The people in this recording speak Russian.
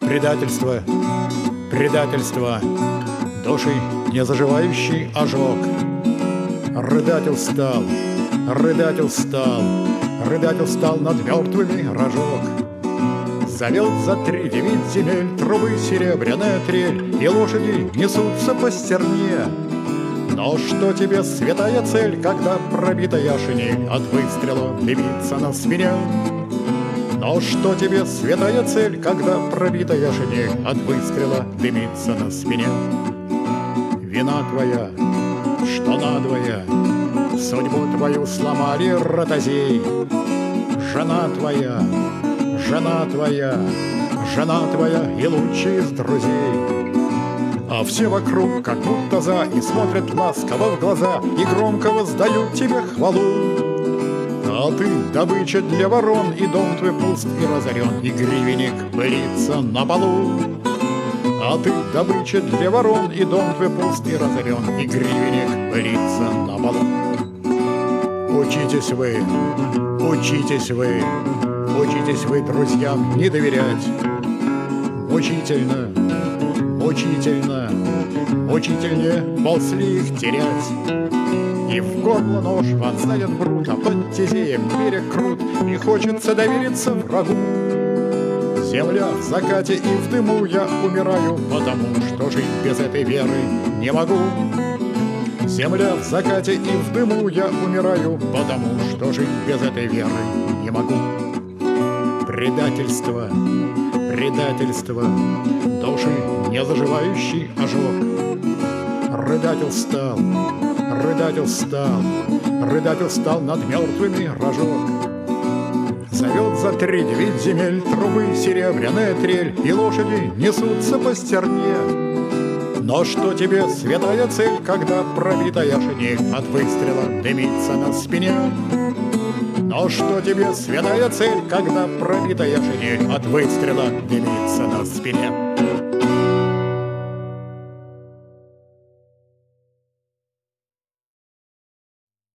Предательство, предательство, души не заживающий ожог. Рыдатель стал, рыдатель стал, рыдатель стал над мертвыми рожок. Зовет за 3-9 земель трубы серебряная трель, и лошади несутся по стерне. Но что тебе святая цель, когда пробитая шинель от выстрела дымится на спине? Но что тебе святая цель, когда пробитая шинель от выстрела дымится на спине? Вина твоя, что надвое, судьбу твою сломали ротозей. Жена твоя, жена твоя, жена твоя и лучший из друзей. А все вокруг как будто за и смотрят ласково в глаза и громко воздают тебе хвалу. А ты добыча для ворон, и дом твой пуст и разорен, и гривенник пылится на полу. А ты добыча для ворон, и дом твой пуст и разорен, и гривенник пылится на полу. Учитесь вы, учитесь вы, учитесь вы друзьям не доверять. Мучительно, мучительно, мучительнее ползли их терять. И в горло нож вонзает брут, а под тезеем берег крут, и хочется довериться врагу. Земля в закате и в дыму, я умираю, потому что жить без этой веры не могу. Земля в закате и в дыму, я умираю, потому что жить без этой веры не могу. Предательство, предательство, души не заживающий ожог. Рыдатель стал, рыдатель стал, рыдатель стал над мертвыми рожок. Зовет за 3-9 земель трубы серебряная трель, и лошади несутся по стерне. Но что тебе святая цель, когда пробитая шинель от выстрела дымится на спине? Но что тебе святая цель, когда пробитая шинель от выстрела дымится на спине?